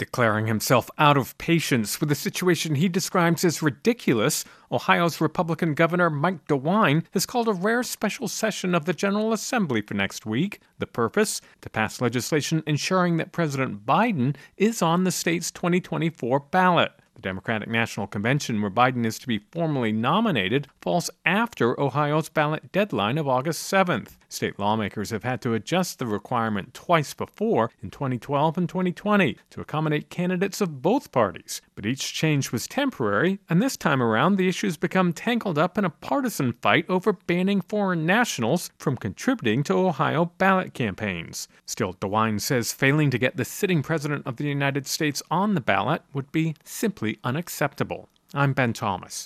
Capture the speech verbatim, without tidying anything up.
Declaring himself out of patience with a situation he describes as ridiculous, Ohio's Republican Governor Mike DeWine has called a rare special session of the General Assembly for next week. The purpose? To pass legislation ensuring that President Biden is on the state's twenty twenty-four ballot. The Democratic National Convention, where Biden is to be formally nominated, falls after Ohio's ballot deadline of August seventh. State lawmakers have had to adjust the requirement twice before, in twenty twelve and twenty twenty, to accommodate candidates of both parties. But each change was temporary, and this time around the issue's become tangled up in a partisan fight over banning foreign nationals from contributing to Ohio ballot campaigns. Still, DeWine says failing to get the sitting president of the United States on the ballot would be simply unacceptable. I'm Ben Thomas.